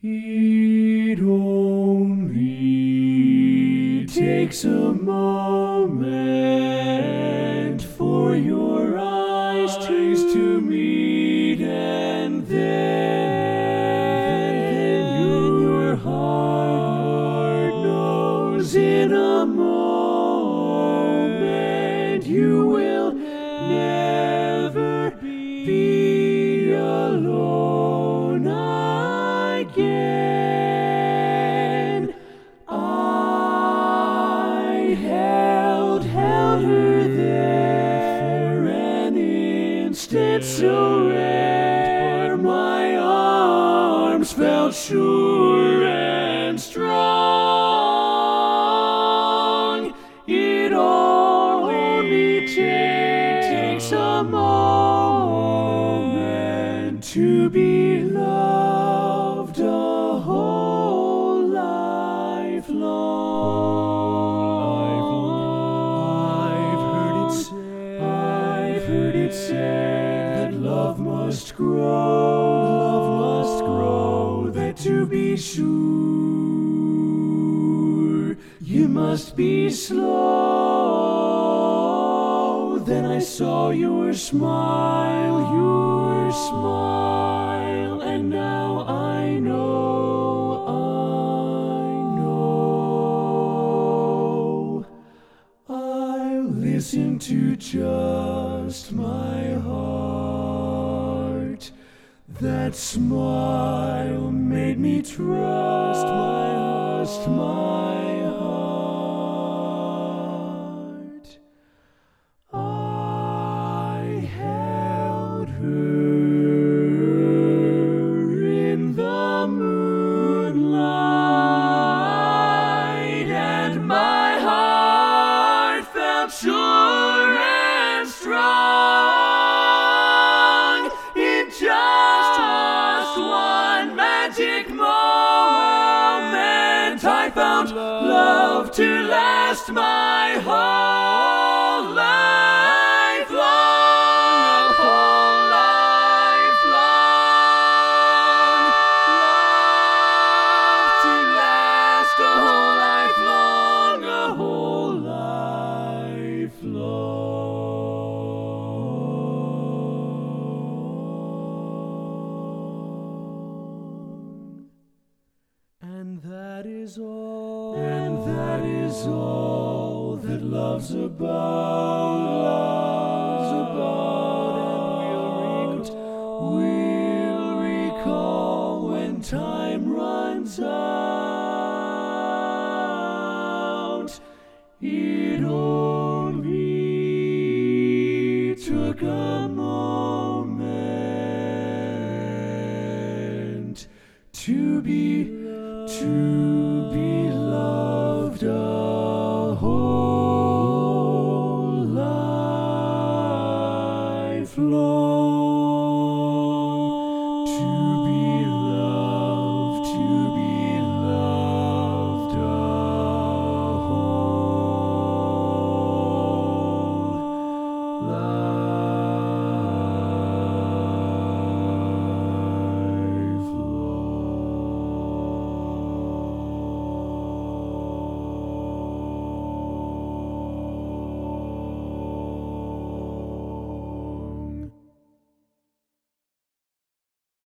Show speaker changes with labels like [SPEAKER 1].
[SPEAKER 1] It only takes a moment for your eyes to meet, and then your heart knows in a moment you will never be alone again. I held her there an instant, so red, but my arms felt sure and strong. It only takes a moment to be loved a whole life long. I've heard it said that love must grow, that to be sure you must be slow. Then I saw your smile, and now I know. I'll listen to just my heart. That smile made me trust my heart. I held her in the moonlight, and my heart felt sure and strong. In just one magic moment, I found love to last my whole life long, whole life long. Love to last a whole life long, a whole life long. And that is all that love's about, and we'll recall when time runs out. It only took a moment to be loved a whole life long.